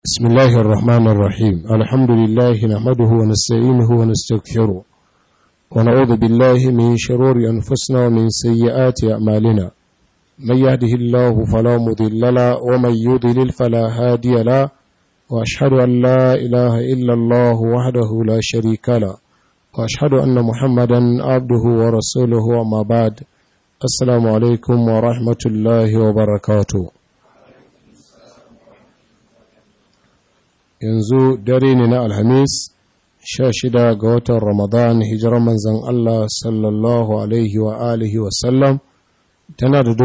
بسم الله الرحمن الرحيم الحمد لله نحمده ونستعينه ونستغفره ونعوذ بالله من شرور أنفسنا ومن سيئات أعمالنا من يهده الله فلا مضل له ومن يضلل فلا هادي له وأشهد أن لا إله إلا الله وحده لا شريك له وأشهد أن محمدا عبده ورسوله وما بعد السلام عليكم ورحمة الله وبركاته. yanzu dare ne na alhamis 16 ga watan ramadan hijirar manzan Allah sallallahu alaihi wa alihi wasallam tana da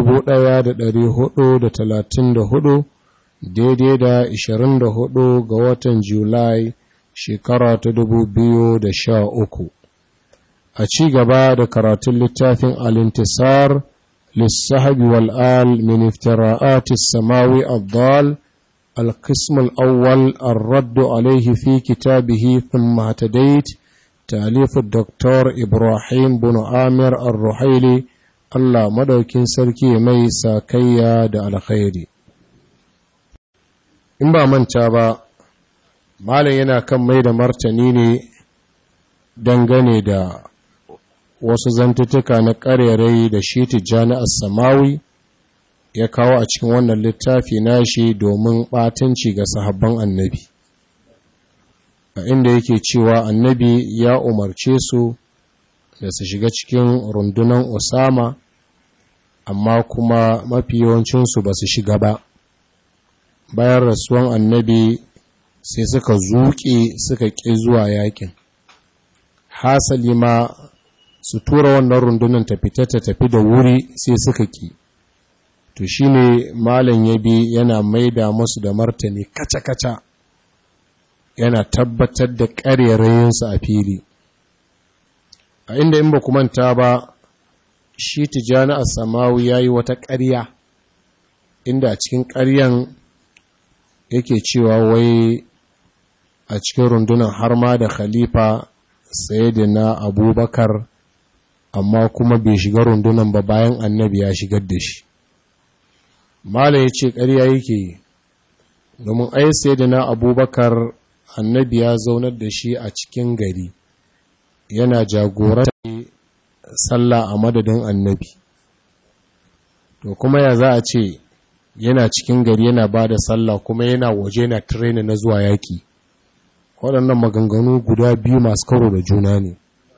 1434 daidai da 24 ga watan julai shekara ta 2013 a ci gaba da karatun littafin al-intisar lissahabi wal'al min iftira'atis samawi abdal القسم الأول الرد عليه في كتابه ثم اهتديت تأليف الدكتور إبراهيم بن عامر الرحيلي الله مدوكين سركي ميسا كيا دا الخيري in ba manta ba malam yana kan mai da martani ne dangane da wasu zantuttuka na ƙarerai da shi Tijjani As-Samawi ya kawo a cikin wannan littafi nashi domin ɓatanci ga sahabban annabi a inda yake cewa annabi ya umarce su da su shiga cikin rundunan Usama amma kuma mafi yawancinsu ba su shiga ba bayan rasuwan annabi sai suka zuƙe suka ƙi zuwa yakin hasali ma su tura wannan rundunan ta tafi da wuri sai suka ƙi to shi ne malam ya bi yana maida musu da martani kaca-kaca yana tabbatar da ƙarerayinsu a fili a inda in ba manta ba shi Tijjani As-Samawi ya yi wata ƙarya inda a cikin ƙaryan yake cewa wai a cikin rundunar har ma da khalifa Sayyidina Abubakar amma kuma bai shiga rundunar ba bayan annabi ya shigar da shi. Malam ya ce ƙarya yake yi, domin ai Sayyidina Abubakar annabi ya zaunar da shi a cikin gari, yana jagorantar sallah a madadin annabi. To kuma ya za a ce yana cikin gari yana ba da sallah kuma yana waje na tireni na zuwa yaƙi. Waɗannan maganganu guda biyu masu karo da juna ne.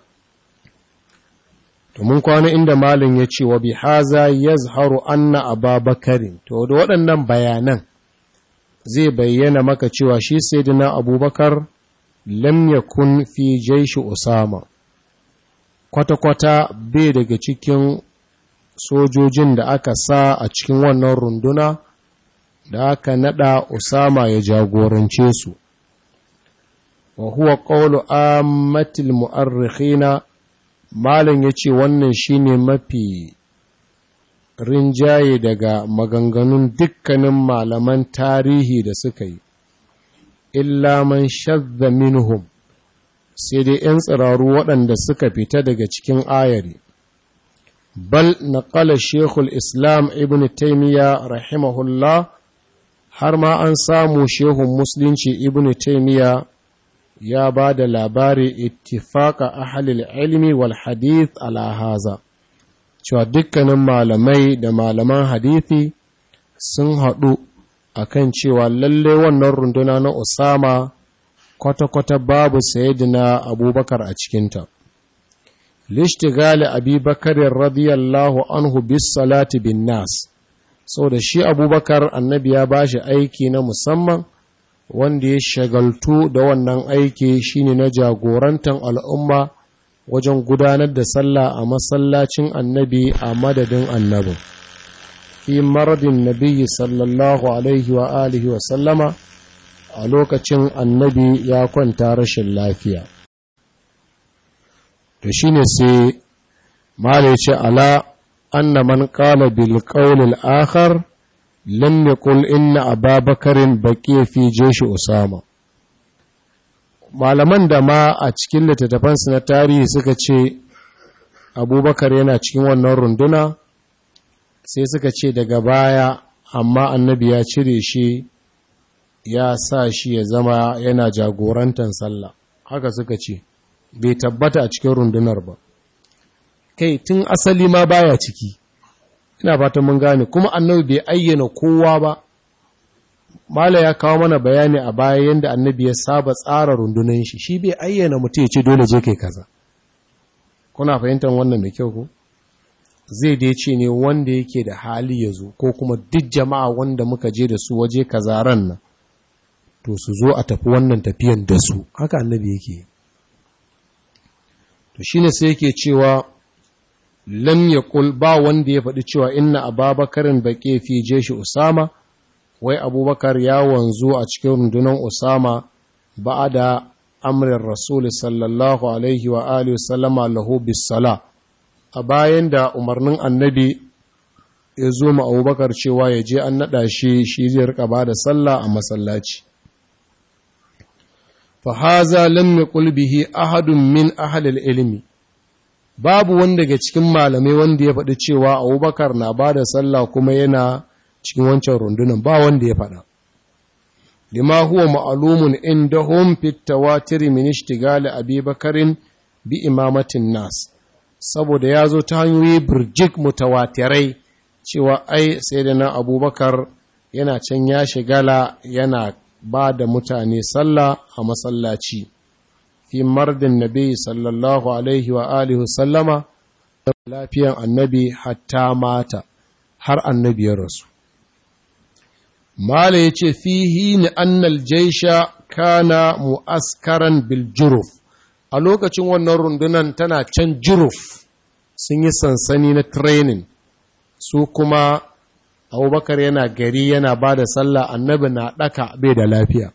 Domin kwana inda malin ya ce wa bi haza yazharu anna ababakarin to da waɗannan bayanan zai bayyana maka cewa shi sayyidina abubakar lam yakun fi jaishi usama kwata-kwata bai daga cikin sojojin da aka sa a cikin wannan runduna da aka nada usama ya jagorance su wa huwa qawlu ammatil mu'arrikhina Malam ya ce wannan shi ne mafi rinjaye daga maganganun dukkanin malaman tarihi da suka yi, illa man shadda minhum sai dai ‘yan tsiraru waɗanda suka fita daga cikin ayari. Bal naƙala Shekul Islam Ibn Taymiyyah rahimahullah har ma an samu Shehun Musulunci Ibn Taymiyyah ya ba da labari ittifaka ahalil ilmi wal hadith ala haza cewa dukkanin malamai da malaman hadithi sun haɗu akan cewa lalle wannan runduna na Usama kwata-kwata babu sayyidina Abubakar a cikinta lishtigali Abubakar radiyallahu anhu bis salati bin nas saboda shi Abubakar annabi ya bashi aiki na musamman wanda ya shagaltu da wannan aiki shine na jagorantar al'umma wajen gudanar da sallah a masallacin annabi a madadin annabin fi maradin nabiyyi sallallahu alaihi wa alihi wa sallama a lokacin annabi ya kwanta rashin lafiya to shine sai mala yace ala anna man qala bil qawl al akhar lam yaqul inna ababakarin baqiya fi jaysh usama malaman da ma a cikin littattafansu na tarihi suka ce abubakar yana cikin wannan runduna sai suka ce daga baya amma annabi ya cire shi ya sa shi ya zama yana jagorantar sallah, haka suka ce bai tabbata a cikin rundunar ba, kai tun asali ma baya ciki. Ina fatan mun gane, kuma annabi bai ayyana kowa ba. Mala ya kawo mana bayani a baya yadda annabi ya saba tsara rundunar shi bai ayyana mutum ya ce dole je kai kaza. Kuna fahimtar wannan da kyau ko? Zai dai ce ne wanda yake da hali ya zo, ko kuma duk jama'a wanda muka je da su waje kaza ran nan, to su zo a tafi wannan tafiyan da su, haka annabi yake. To shine sai yake cewa lam yaqul, ba wanda ya faɗi cewa inna ababakarin baƙe fi jeshi Usama, wai abubakar ya wanzu a cikin rundunar Usama ba da amrin Rasul sallallahu alaihi wa alihi wasallama lahu bis-sala, a bayan da umarnin annabi ya zo ma abubakar cewa ya je an naɗa shi zai rika ba da sallah a masallaci. Fa haza lam yaqul bihi ahadun min ahli al-ilmi, babu wanda daga cikin malamai wanda ya faɗi cewa abubakar na ba da sallah kuma yana cikin wancan rundunan, ba wanda ya faɗa. Lima huwa ma'lumun indahum fit tawatir min ishtigali Abi Bakarin bi imamatin nas, saboda ya zo ta hanyoyi birjik mutawatirai cewa ai sayyidina Abubakar yana can ya shigala yana ba da mutane sallah a masallaci fi mardin nabi sallallahu alaihi wa alihi sallama, da lafiyan annabi hatta mata, har annabi ya rasu. Mala ya ce fihi ni annal jaisha kana mu'askaran bil juruf, a lokacin wannan rundunan tana can juruf, sun yi sansani na training, su kuma Abubakar yana gari yana ba da sallah, annabi na ɗaka bai da lafiya.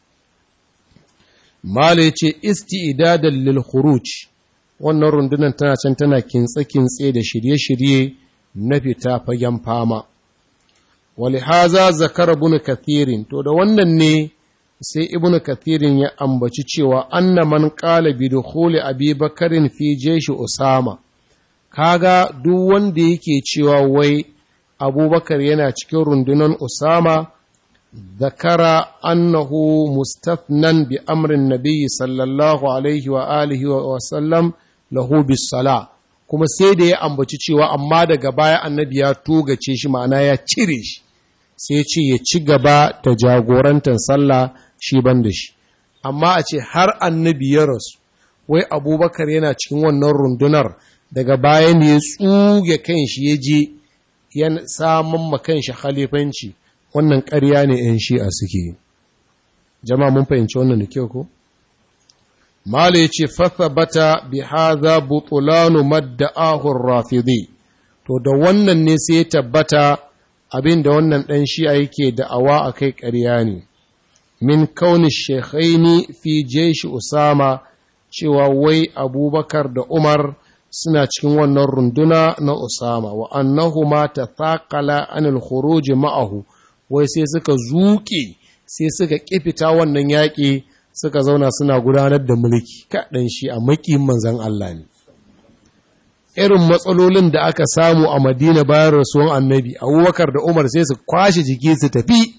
Mala ya ce isti'dadan lil khuruj, wannan rundunan tana can tana kintse-kintse da shirye-shirye na fita fagen fama. Walihaza zakar ibn kathirin, to da wannan ne sai ibn kathirin ya ambaci cewa anna man qala bi dukhuli Abi Bakarin fi jaysh Usama, kaga duk wanda yake cewa wai Abubakar yana cikin rundunar Usama, zakara annahu mustathnan bi amrin nabiy sallallahu alaihi wa alihi wa sallam lahu bis sala, kuma sai da ya ambaci cewa amma daga baya annabi ya togace shi, ma'ana ya cire shi, sai ce ya ci gaba da jagorantar sallah shi ban da shi. Amma a ce har annabi ya rasu wai Abubakar yana cikin wannan rundunar, daga baya ne ya tsuge kan shi ya je ya samun makan shi khalifanci, wannan ƙarya ne 'yan shi'a suke. Jama'a mun fahimci wannan da kyau ko? Mala ya ce fathabata bi hadha butulanu madda'ahu ar-rafidi, to da wannan ne sai ya tabbata abin da wannan ɗan shi'a yake da'awa a kai ƙarya ne, min kauni shekhaini fi jeshi Usama, cewa wai Abubakar da Umar suna cikin wannan runduna na Usama, wa annahuma tathaqala anil khuruj ma'ahu, wai sai suka zuƙe, sai suka kifita wannan yaƙi, suka zauna suna gudanar da mulki. Kaɗan shi a maƙiyin manzon Allah ne. Irin matsalolin da aka samu a Madina bayan rasuwan annabi, Abubakar da Umar sai su kwashe jiki su tafi.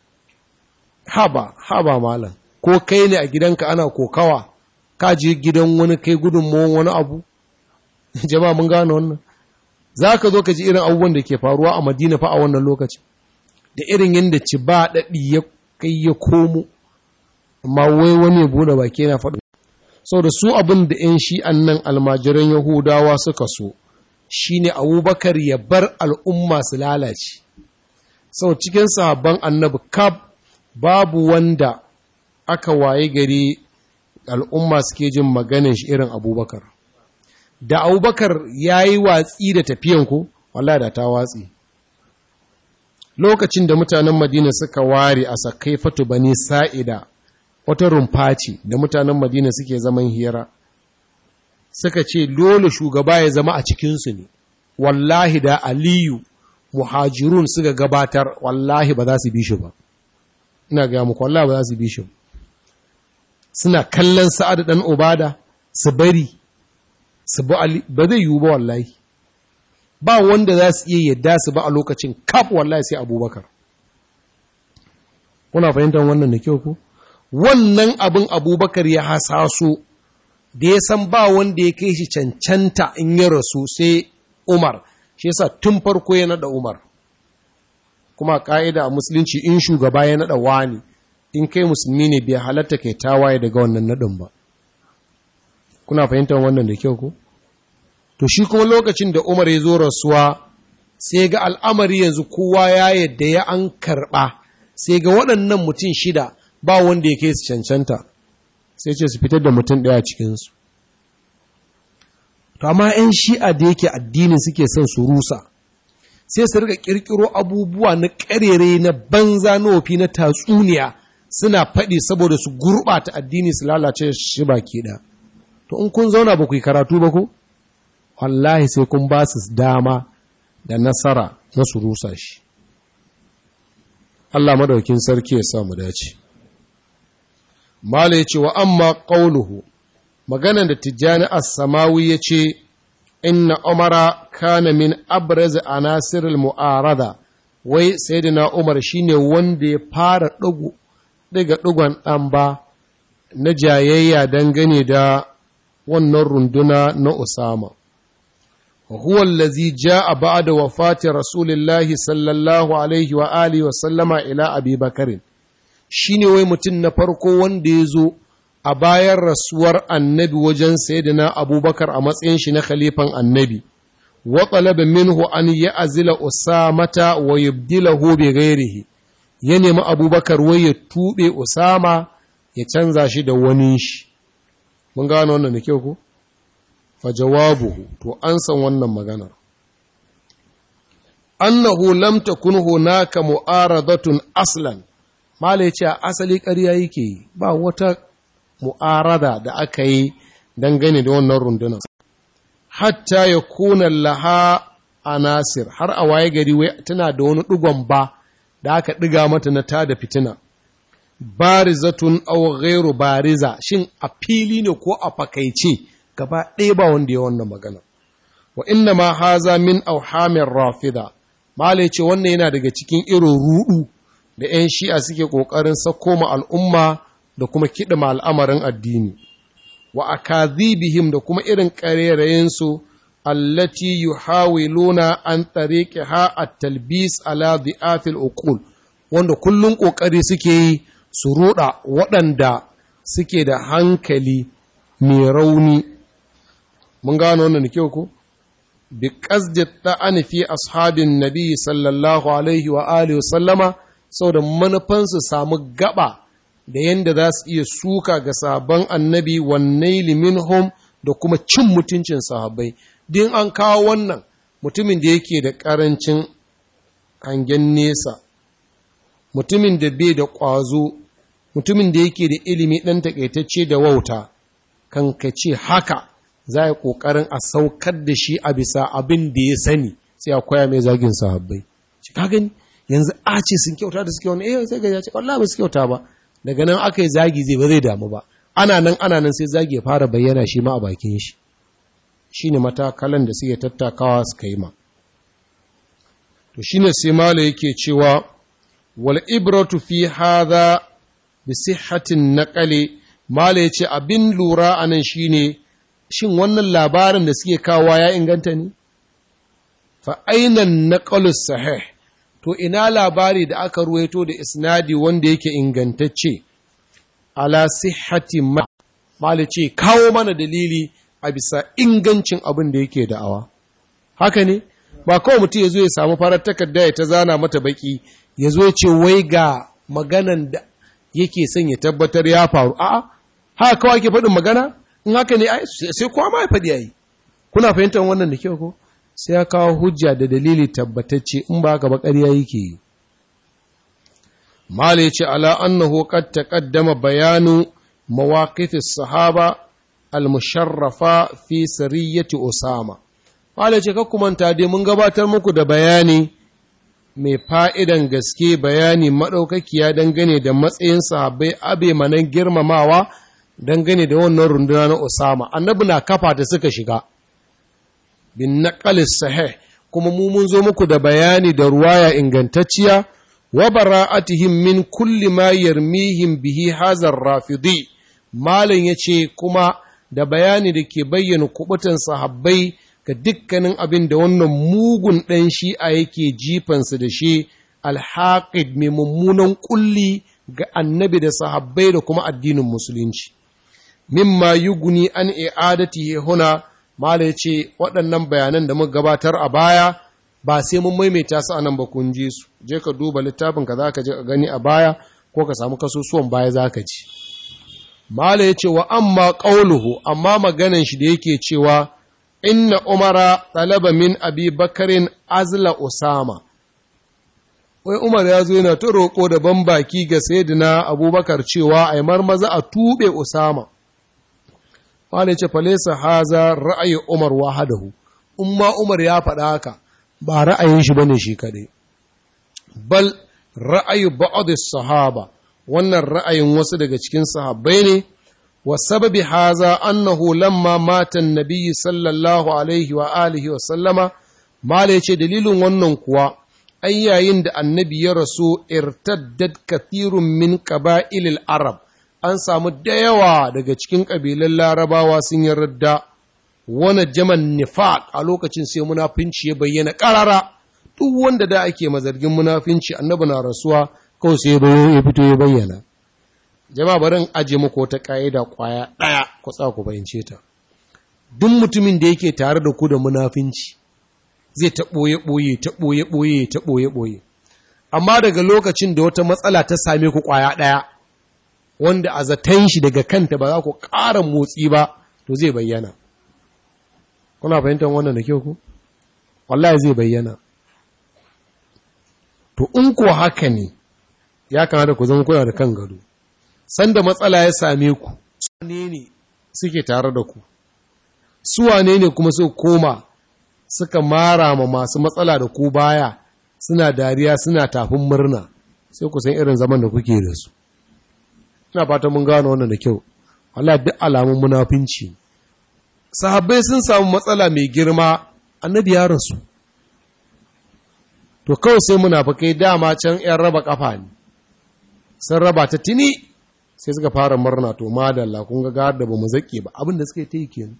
Haba malam, ko kai ne a gidanka ana kokawa, ka je gidan wani kai gudunmuwan wani abu? Jama'a mun gane wannan. Za ka zo ka ji irin abubuwan da ke faruwa a Madina fa a wannan lokaci, da irin yadda ci ba daɗi ya kai ya komo, amma wai wani ya buɗe baki yana faɗo. Sau da su abin da ‘yan shi'an nan almajiran Yahudawa suka so, shi ne Abubakar ya bar al'umma su lalace. Sau cikin sahabban annabi kab babu wanda aka waye gari al'umma suke jin maganin shi irin Abubakar. Da Abubakar ya yi watsi da tafiyanku, wallahi da ta watsi. Lokacin da mutanen Madina suka ware a Sakaifatu Bani Sa'ida, wata rumfa ce da mutanen Madina suke zaman hira, suka ce dole shugaba ya zama a cikinsu ne, wallahi da Aliyu muhajirun suka gabatar, wallahi ba za su bi shi ba. Ina gaya muku, wallahi ba za su bi shi ba. Suna kallon Sa'ad ɗan Ubada su bari, su bi Ali, ba zai yiwu ba wallahi. Ba wanda za su iya yadda su ba a lokacin kaf, wallahi sai Abubakar. kuna fahimtar wannan da kyau ku? Wannan abin Abubakar ya hasaso da ya san ba wanda ya kai shi cancanta in ya rasu sai Umar, shi yasa tun farko ya naɗa Umar. Kuma ƙa'ida a musulunci in shugaba ya naɗa wani, in kai musulmi ne bai halatta kai tawaye daga wannan naɗin ba. Kuna fahimtar wannan da kyau ku? To shi kuma lokacin da Umar ya zo rasuwa, sai ga al'amari yanzu kowa ya yadda ya an karɓa, sai ga waɗannan mutum shida ba wanda ya kai su cancanta, sai ce su fitar da mutum ɗaya cikinsu. To amma ‘yan shi'a da yake addinin suke son su rusa, sai su rika ƙirƙiro abubuwa na ƙarere na banza na wofi na tatsuniya suna faɗi saboda su gurɓata addini su lalace shi baki ɗaya. To in kun zauna ba ku yi karatu ba ku? Wallahi sai kun ba su dama da nasara na su rusa shi. Allah madaukin sarki ya sa mu dace. Mala ya ce wa amma ƙauluhu, maganan da Tijjani As-Samawi ya ce, inna Umara kana min abraz anasir al-mu'arada, wai sayyidina Umar shine wanda ya fara daga ɗigon ɗan ba na jayayya dangane da wannan runduna na Usama. وهو الذي جاء بعد وفاة رسول الله صلى الله عليه وآله وسلم إلى أبي بكر shine wai mutum na farko wanda ya zo a bayan rasuwar annabi wajen sayyidina abubakar a matsayin shi na khalifan annabi wa talaba minhu an ya'zila usamata wa yubdilahu bi ghairihi, ya nemi abubakar wai ya tube usama ya canza shi da wani shi. Mun gano wannan da kyau ko? Fajawabuhu, to an san wannan maganar. Annahu lam takun hunaka mu'aradatun aslan. Mala yace asali ƙarya yake yi, ba wata mu'arada da aka yi dangane da wannan rundunar. Hatta ya kuna laha anasir, har a waye gari wai tana da wani ɗigon ba da aka ɗiga mata na tada fitina. Barizatun aw ghairu bariza, shin a fili ne ko a fakaice? Gaba ɗaya ba wanda ya wannan magana. Wa inna ma haza min auhamin rafida, Malai ce wannan yana daga cikin irin ruɗu da ‘yan shi'a suke ƙoƙarin sako ma al'umma da kuma kiɗima al'amarin addini. Wa akadhibihim da kuma irin ƙarerayensu allati yuhawiluna an tariqiha at-talbis ala dhi'afil uqul, wanda kullun ƙoƙari suke yi su ruɗa waɗanda suke da hankali mai rauni. Mun gano wannan da kyau ko? Bi qasdi ta'ani fi ashabin nabi sallallahu alaihi wa alihi sallama, saboda manufansu samu gaba da yanda za su iya suka ga sabon annabi wannaili minhum da kuma cin mutuncin sahabbai. Din an kawo wannan mutumin da yake da ƙarancin hangen nesa, mutumin da bai da ƙwazo, mutumin da yake da ilimi ɗan taƙaitacce da wauta, kan ka ce haka za a yi ƙoƙarin a saukar da shi a bisa abin da ya sani, sai a koya mai zagin sahabbai. Shi ka gani yanzu a ce sun kyauta da suke wani sai ga ya ce wallahi ba su kyauta ba, daga nan aka yi zagi zai ba zai damu ba, ana nan sai zagi ya fara bayyana shi ma a bakin shi. Shi ne matakalan da suke tattakawa suka yi ma. To shi ne sai mala yake cewa wal ibratu fi hadha bi sihhatin naqali, mala yace abin lura anan shine shin wannan labarin da suke kawo ya inganta ne? Fa ainan naqalus sahih, to ina labari da aka ruwaito da isnadi wanda yake ingantacce ala sihhati mala ce kawo mana dalili a bisa ingancin abin da yake da'awa. Haka ne, ba kawai mutum ya zo ya samu farar takarda ya ta zana mata baki, ya zo ya ce wai ga maganan da yake son ya tabbatar ya faru. A'a, haka kawai ke faɗin magana? In haka ne, sai kowa ma ya faɗi yayi. Kuna fahimtar wannan da kyau ko? Sai ya kawo hujja da dalili tabbatacce, in ba haka ba ƙarya yake yi. Mala ya ce ala annahu qad taqaddama bayanu mawaqif as-sahaba al-musharrafa fi sariyyati Usama. Mala ce ka kumanta dai mun gabatar muku da bayani mai fa'idan gaske, bayani maɗaukakiya dangane da matsayin sahabbai abe manan girmamawa dangane da wannan runduna na Usama. Annabi na kafa da suka shiga. Bin naqalis sahih, kuma mun zo muku da bayani da ruwaya ingantacciya wa bara'atihim min kulli ma yarmihim bihi hazar rafidi malam yace kuma da bayani da ke bayyana kubutan sahabbai ga dukkanin abin da wannan mugun ɗan shi'a yake jifansu da shi alhaqid mai mummunan kulli ga annabi da sahabbai da kuma addinin musulunci mimma yuguni an i'adatihi huna mala yace waɗannan bayanan da muka gabatar a baya ba sai mun maimaita su anan ba kun ji su je ka duba littafin ka zaka je ka gani a baya ko ka samu kasusuwan baya zaka ci mala yace wa amma qauluhu amma maganan shi da yake cewa inna umara talaba min abi bakarin azla usama wai umar ya zo yana ta roƙo da baki ga sayyidina abubakar cewa ai marmaza a tube usama wale ce falesa haza ra'ayi umar wahadahu umma umar ya faɗa haka ba ra'ayin shi bane shi kadai bal ra'ayi ba'd sahaba wannan ra'ayin wasu daga cikin sahabbai ne wa sababi haza annahu lamma mata annabi sallallahu alaihi wa alihi wa sallama mala yace dalilin wannan kuwa ai yayin da annabi ya rasu irtaddat kathirun min qaba'ilil arab an samu da yawa daga cikin ƙabilan larabawa sun yi radda wani jaman nifaq a lokacin sai munafinci ya bayyana ƙarara duk wanda da ake mazargin munafinci annabi na rasuwa kawai sai ya fito ya bayyana jama'a barin aje muku wata ƙa'ida ƙwaya ɗaya ku tsaya ku bayyance ta duk mutumin da yake tare da ku da munafinci zai ta ɓoye-ɓoye ta ɓoye-ɓoye ta ɓoye-ɓoye amma daga lokacin da wata matsala ta same ku ƙwaya ɗaya wanda a zaton shi daga kanta ba za ku ƙara motsi ba to zai bayyana kuna fahimtar wannan da kyau ku wallahi zai bayyana to in ko haka ne ya kamata ku zama kuna da kan gado sanda matsala ya same ku wane ne suke tare da ku su wane ne kuma su koma suka mara ma masu matsala da ku baya suna dariya suna tafin murna sai ku san irin zaman da kuke da su ina fata mun gano wannan da kyau wallahi duk alamun munafinci sahabbai sun samu matsala mai girma annabi ya rasu to kawai sai munafikai dama can yan raba kafa ne sun raba ta tini sai suka fara murna to madalla kun ga da bamu zake ba abin da suka yi ta yi kenan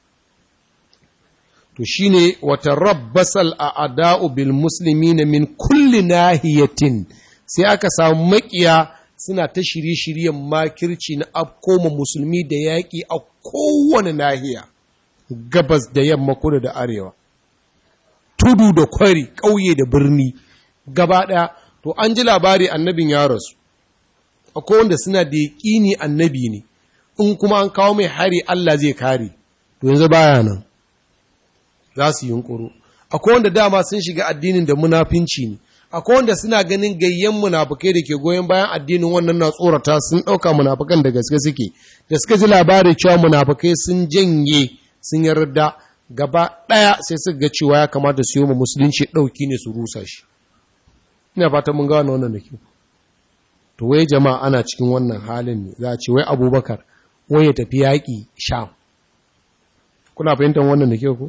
to shine wata rabbasal a'da'u bil muslimina min kulli nahiyatin sai aka samu makiya suna ta shirye-shiryen makirci na afkoma musulmi da yaƙi a kowane nahiya gabas da yamma kudu da arewa tudu da kwari ƙauye da birni gaba ɗaya to an ji labari annabin ya rasu akwai wanda suna da yaƙini annabi ne in kuma an kawo mai hari Allah zai kare to yanzu baya nan za su yunƙuru akwai wanda dama sun shiga addinin da munafinci ne akwai wanda suna ganin gayyen munafukai da ke goyon bayan addinin wannan na tsorata sun ɗauka munafukan da gaske suke da suka ji labarin cewa munafukai sun janye sun yarda gaba ɗaya sai suka ga cewa ya kamata su yi wa musulunci ɗauki ne su rusa shi ina fata mun gano wannan da kyau to wai jama'a ana cikin wannan halin ne za a ce wai abubakar wai ya tafi yaƙi sham kuna fahimtar wannan da kyau ko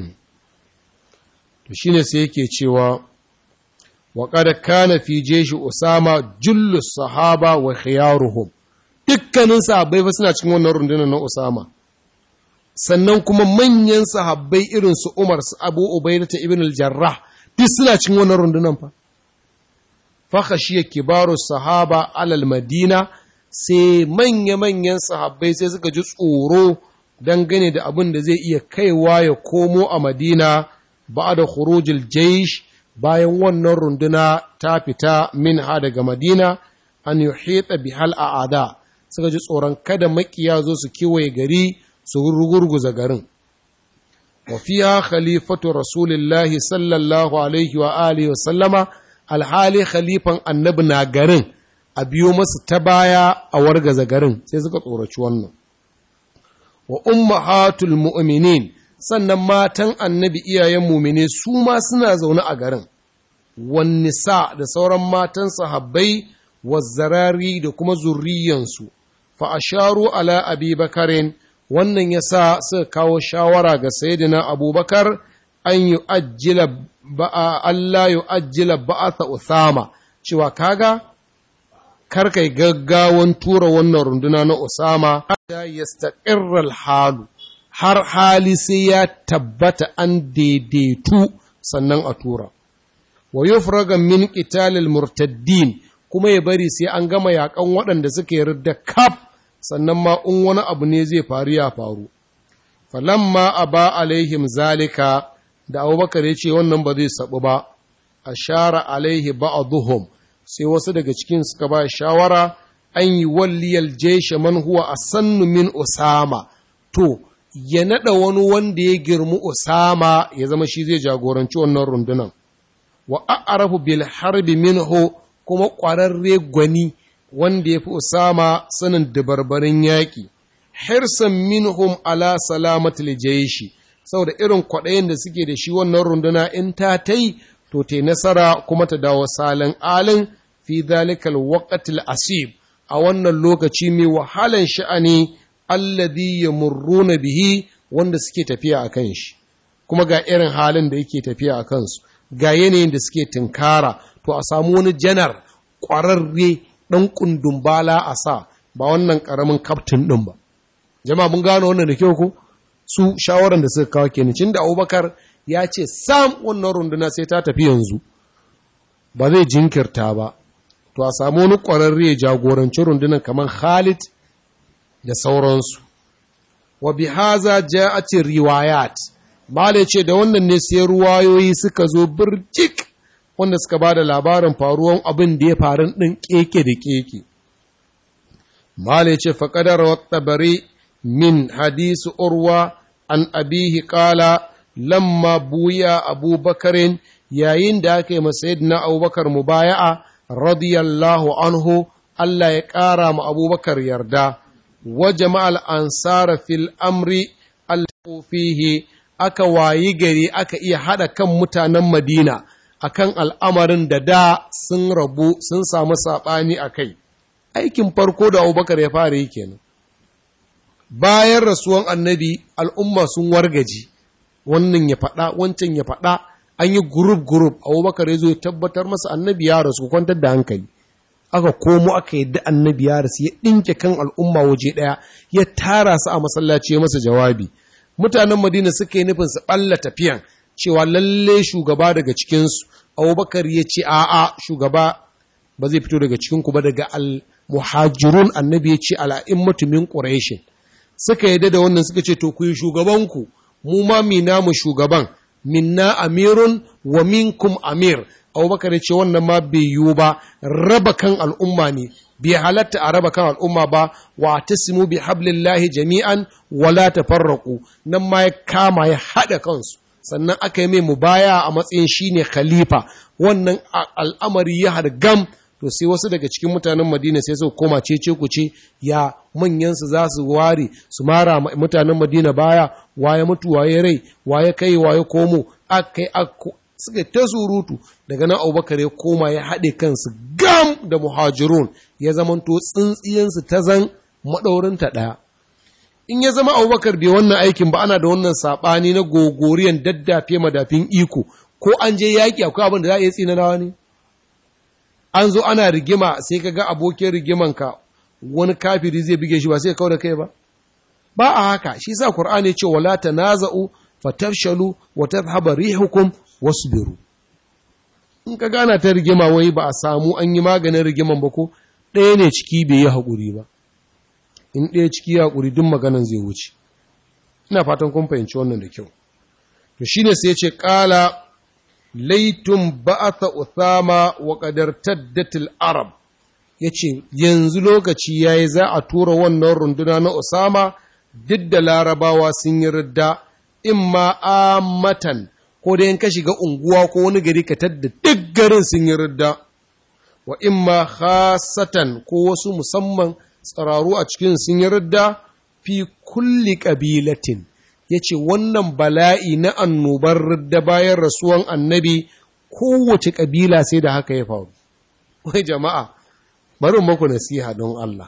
to shine sai yake cewa وقد كان في جيش أسامة جل الصحابة وخيارهم dukkanin sahabbai ba suna cikin wannan rundunar na Usama sannan kuma manyan sahabbai irin su Umar su Abu Ubaidah ibn al-Jarrah duk suna cikin wannan rundunar fa khashiya kibaru sahaba alal madina sai manyan sahabbai sai suka ji tsoro dangane da abin da zai iya kaiwa ya komo a Madina ba'da khurujil jaysh bayan wannan runduna ta fita min ha daga Madina an yuhita bihal a'ada suka ji tsoron kada makiya zo su kiwaye gari su rugurguza garin wa fiha khalifatu rasulillahi sallallahu alaihi wa alihi wa sallama alhali khalifan annabi na garin a biyo masu ta baya a wargaza garin sai suka tsoraci wannan wa ummahatul mu'minin sannan matan annabi iyayen mumine su ma suna zaune a garin wan nisa da sauran matan sahabbai wazzarari da kuma zurriyansu fa asharu ala abi bakarin wannan yasa suka kawo shawara ga sayyidina abubakar an yu'ajjila Allah yu'ajjila ba'atha usama cewa kaga karkai gaggawan tura wannan runduna na Usama ya yastaqirral halu har hali sai ya tabbata an daidaitu sannan a tura wa yufraga min qitalil murtaddin kuma ya bari sai an gama yakan waɗanda suka yarda kaf sannan ma in wani abu ne zai faru ya faru falamma aba alaihim zalika da Abubakar ya ce wannan ba zai sabu ba ashara alaihi ba'dhum sai wasu daga cikin suka ba shawara an yi walliyal jaysha man huwa asannu min Usama to ya nada wani wanda ya girmi Usama ya zama shi zai jagoranci wannan rundunan wa a'rafu bil harbi minhu kuma ƙwararre gwani wanda ya fi Usama sanin dabarbarin yaƙi hirsan minhum ala salamatul jayshi saboda irin kwaɗayin da suke da shi wannan runduna in ta tai to ta nasara kuma ta dawo salin alin fi zalikal waqtil asib a wannan lokaci mai wahalan sha'ani alladhi yamurruna bihi wanda suke tafiya akan shi kuma ga irin halin da yake tafiya akan su ga yanayin da suke tinkara to a samu wani janar ƙwararre ɗan kundumbala a sa ba wannan ƙaramin kaftin ɗin ba jama'a mun gano wannan da kyau ko su shawaran da suka kawo kenan cin da Abubakar ya ce sam wannan runduna sai ta tafi yanzu ba zai jinkirta ba to a samu wani ƙwararre jagoranci rundunan kamar Khalid da sauransu wa bihaza ja'at riwayat mala ce da wannan ne sai ruwayoyi suka zo birjik wanda suka ba da labarin faruwan abin da ya faru ɗin keke da keke mala ce faƙadar wattabari min hadisu urwa an abihi ƙala lamma buya abubakarin yayin da aka yi masayidina abubakar mubaya'a radiyallahu anhu Allah ya ƙara ma abubakar yarda wa jama'al ansara fil amri al-fihi aka wayi gari aka iya haɗa kan mutanen Madina akan al'amarin da sun rabu sun samu saɓani a kai aikin farko da abubakar ya fara yi kenan bayan rasuwan annabi al'umma sun wargaji wannan ya faɗa wancan ya faɗa an yi gurub abubakar ya zo ya tabbatar masa annabi ya rasu kwantar da hankali aka komo aka yadda annabi ya rasu ya ɗinke kan al'umma waje ɗaya ya tara su a masallaci ya masa jawabi mutanen Madina suka yi nufin su ɓalla tafiyan cewa lalle shugaba daga cikinsu abubakar ya ce a'a shugaba ba zai fito daga cikinku ba daga al-muhajirun annabi ya ce al'a'immatu min quraishin suka yadda da wannan suka ce to ku yi shugabanku mu ma mina mu shugaban minna amirun wa minkum amir abubakar ya ce wannan ma bai yiwu ba raba kan al'umma ne bai halatta a raba kan al'umma ba wa tasimu bi hablillahi jami'an wala tafarraqu nan ma ya kama ya hada kansu sannan aka yi mai mubaya a matsayin shine khalifa wannan al'amari ya hargam to sai wasu daga cikin mutanen Madina sai su koma cece ku ce ya manyan su za su ware su mara mutanen Madina baya waye mutu waye rai waye kai waye komo akai suka ta surutu daga nan Abubakar ya koma ya haɗe kansu gam da muhajirun ya zamanto tsintsiyansu ta zan maɗaurinta ɗaya in ya zama Abubakar bai wannan aikin ba ana da wannan saɓani na gogoriyan daddafe madafin iko ko an je yaƙi akwai abin da za a iya tsinanawa ne an zo ana rigima sai ka ga abokin rigimanka wani kafiri zai bige shi ba sai kawo da kai ba a haka shi sa Qur'ani ya ce wala tanaza'u fatafshalu wa tadhhabu rihukum wasbiru in ka gana ta rigima wai ba a samu an yi maganin rigiman ba ko ɗaya ne ciki bai yi haƙuri ba in ɗaya ciki ya haƙuri duk maganan zai wuce ina fatan kun fahimci wannan da kyau to shine sai ya ce qala laitun ba'atha Uthama wa qadar taddatil arab yace yanzu lokaci yayi za a tura wannan runduna na Usama duk da larabawa sun yi ridda imma amatan ko da in ka shiga unguwa ko wani gari ka tadda duk garin sun yi ridda wa imma khasatan ko wasu musamman tsararu a cikin sun yi ridda fi kulli qabilatin ya ce wannan bala'i na annobar ridda bayan rasuwan annabi kowace ƙabila sai da haka ya faru. Wai jama'a, bari maku nasiha don Allah.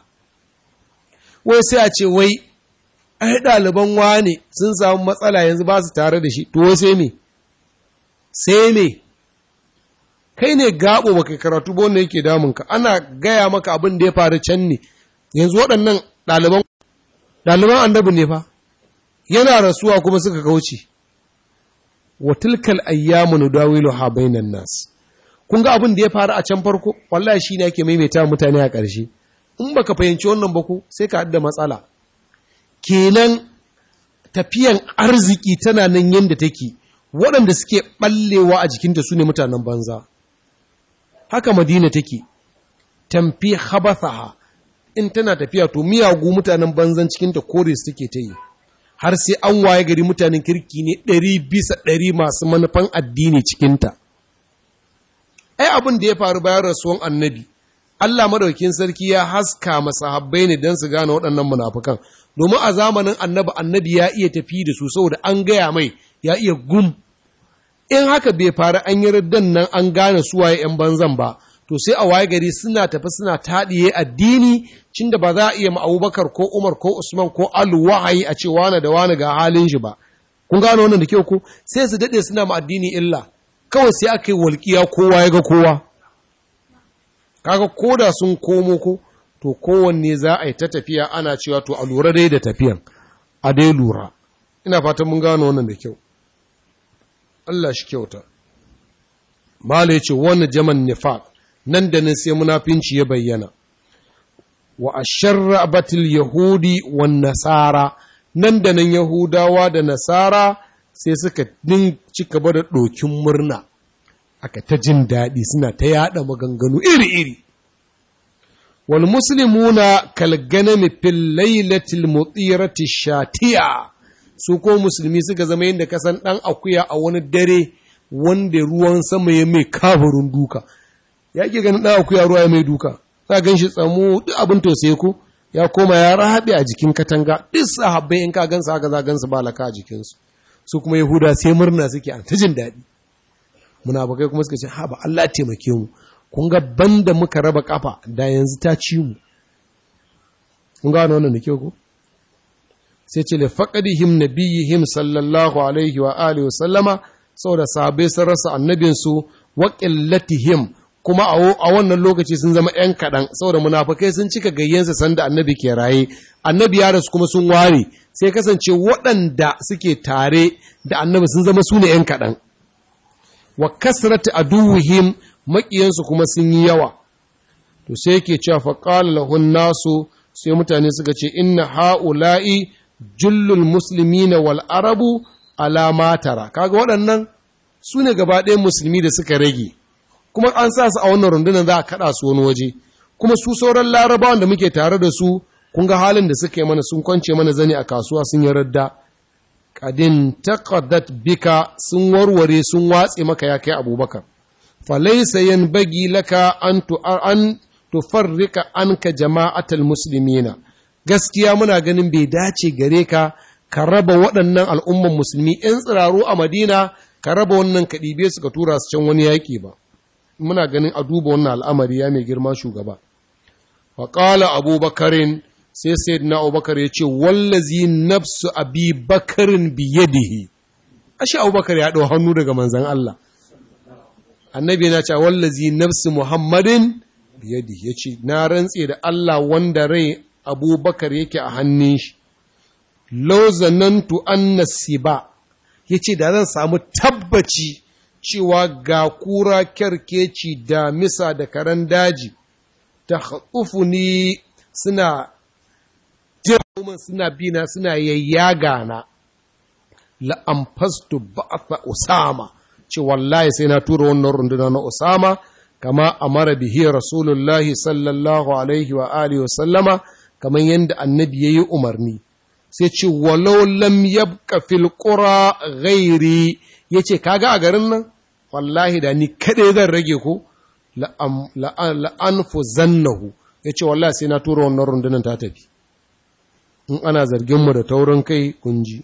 Wai sai a ce wai, ai ɗaliban wane sun samu matsala yanzu ba su tare da shi, to sai me? Sai me? kai ne gabo baka karatu ba wanda yake damunka, ana gaya maka abin da ya faru can ne. Yanzu waɗannan ɗaliban annabi ne fa, yana rasuwa kuma suka kauce. Wa tilkal ayyamu nudawiluha bainan nas. Kun ga abin da ya faru a can farko, wallahi shi ne ake maimaita mutane a ƙarshe. In baka fahimci wannan ba ko sai ka haɗa matsala. Kenan tafiyan arziki tana nan yadda take, waɗanda suke ɓallewa a jikinta su ne mutanen banza. Haka Madina take, tamfi habathaha, in tana tafiya to miyagu mutanen banzan cikinta kore su take ta yi, har sai an waye gari mutanen kirki ne 100% masu manufan addini cikinta. Ai abin da ya faru bayan rasuwan annabi, Allah madaukakin sarki ya haska masahabbai ne don su gane waɗannan munafukan, domin a zamanin annabi ya iya tafi da su saboda an gaya mai ya iya gum. In haka bai faru an yi raddan nan an gane suwaye ‘yan banzan ba, to sai a waye gari suna tafi suna taɗiye addini, cin da ba za a iya Abubakar ko Umar ko Usman ko Alu wahayi a ce wane da wane ga halin shi ba. Kun gano wannan da kyau ko? Sai su daɗe suna ma addini illa, kawai sai aka yi walƙiya kowa ya ga kowa. Kaga koda sun komo ko, to kowanne za a yi ta tafiya ana cewa to a lura dai da tafiyan, a dai lura. Ina fatan mun gano wannan da kyau. Allah shi kyauta. Mala ya ce wani jaman nifaq, nan da nan sai munafinci ya bayyana. Wa asharra batil yahudi wan nasara, nan da nan yahudawa da nasara sai suka ci gaba da ɗokin murna, aka ta jin daɗi suna ta yaɗa maganganu iri-iri. Wal muslimuna kal ganami fil lailatil mutirati shatiya, su ko musulmi suka zama yadda kasan ɗan akuya a wani dare wanda ruwan sama ya mai kafarin duka. Ya ke ganin ɗan akuya ruwa ya mai duka, za gan shi tsamo duk abin tausayi ko ya koma ya rahaɓe a jikin katanga, duk sahabbai in ka gansu haka za gansu ba laka a jikinsu. Su kuma Yahuda sai murna suke an ta jin daɗi. Munafukai kuma suka ce ha ba Allah taimake mu, kun ga banda muka raba kafa da yanzu ta ci mu. Kun ga wannan da kyau ko? Sai ce li faqadihim nabiyihim sallallahu alaihi wa alihi wa sallama, saboda sahabbai sun rasa annabinsu, wa qillatihim, kuma a wannan lokaci sun zama ‘yan kaɗan, saboda munafukai sun cika gayyansa sanda annabi ke raye, annabi ya rasu kuma sun ware, sai kasance waɗanda suke tare da annabi sun zama su ne ‘yan kaɗan. Wa kasrati aduwihim, maƙiyansu kuma sun yi yawa. To sai yake cewa faƙala lahun nasu, sai mutane suka ce, inna ha'ula'i jullul muslimina wal arabu alama tara. Kaga waɗannan su ne gaba ɗayan musulmi da suka rage. Kuma an sa su a wannan rundunar za a kaɗa su wani waje, kuma su sauran larabawan da muke tare da su, kun ga halin da suka yi mana, sun kwance mana zani a kasuwa sun yi radda. Kadin taqaddat bika, sun warware sun watse maka ya kai Abubakar. Falaysa yanbaghi laka an tufarrika anka jama'atal muslimina. Gaskiya muna ganin bai dace gare ka ka raba waɗannan al'umman musulmi ‘yan tsiraru a Madina, ka raba wannan ka ɗibe su ka tura su can wani yaƙi ba. Muna ganin a duba wannan al'amari ya mai girma shugaba. Wa ƙala Abubakarin, sai Sayyidina Abubakar ya ce, wallazi nafsu abi bakarin biyadihi. Ashe Abubakar ya ɗau hannu daga manzan Allah. Annabi yana ce, wallazi nafsu Muhammadin biyadihi, ya ce, na rantse da Allah wanda rai Abubakar yake a hannun shi. Lau zanantu an nasiba, ya ce, da zan samu tabbaci cewa ga kura kyarkeci da misa da karen daji ta ni suna jirgin suna bina suna yayyaga na la'amfastu ba'atha Usama, ce wallahi sai na tura wannan runduna na Usama kama amara bihi Rasulullahi sallallahu alaihi wa alihi wa sallama, kamar yadda annabi yayi umarni. Sai ce walau lam yabqa fil qura ghairi, yace kaga a garin nan wallahi da ni kaɗai zan rage ko la'anfu zannahu, ya ce wallahi sai na tura wannan rundunar ta tafi. In ana zarginmu da taurin kai kunji.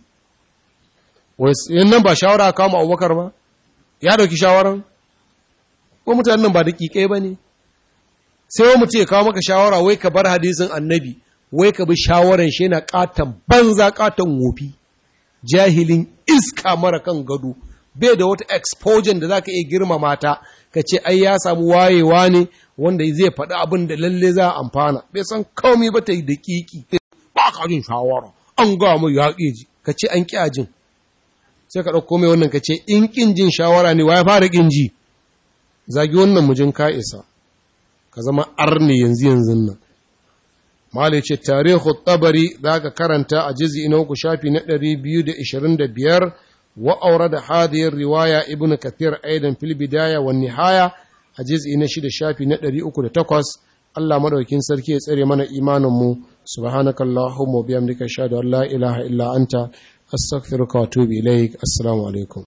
Yan nan ba shawara kama Abubakar ba, ya ɗauki shawaran? Ko mutanen nan ba da ƙiƙai ba ne? Sai wani mutum ya kawo maka shawara wai ka bar hadisin annabi, wai ka bi shawaran shi yana ƙaton banza ƙaton wofi, jahilin iska mara kan gado, bai da wata exposure da zaka iya girmama ta ka ce ai ya samu wayewa ne wanda zai faɗi abin da lalle za a amfana bai san komai ba ta yi daƙiƙi ba ka jin shawara an ga mu ya ji ka ce an ƙi jin sai ka ɗauko mai wannan ka ce in ƙin jin shawara ne wa ya fara ƙin ji zagi wannan mujin ka isa ka zama arni yanzu nan mali ce tarihu tabari za ka karanta a jizi na uku shafi na 225 wa aure da hadiyar riwaya ibn kathir aidan fil bidaya wa nihaya a jizi na shida shafi na 308 Allah madaukin sarki ya tsare mana imanin mu subhanakallahumma wa bihamdika ashhadu an la ilaha illa anta astaghfiruka wa atubu ilaik assalamu alaikum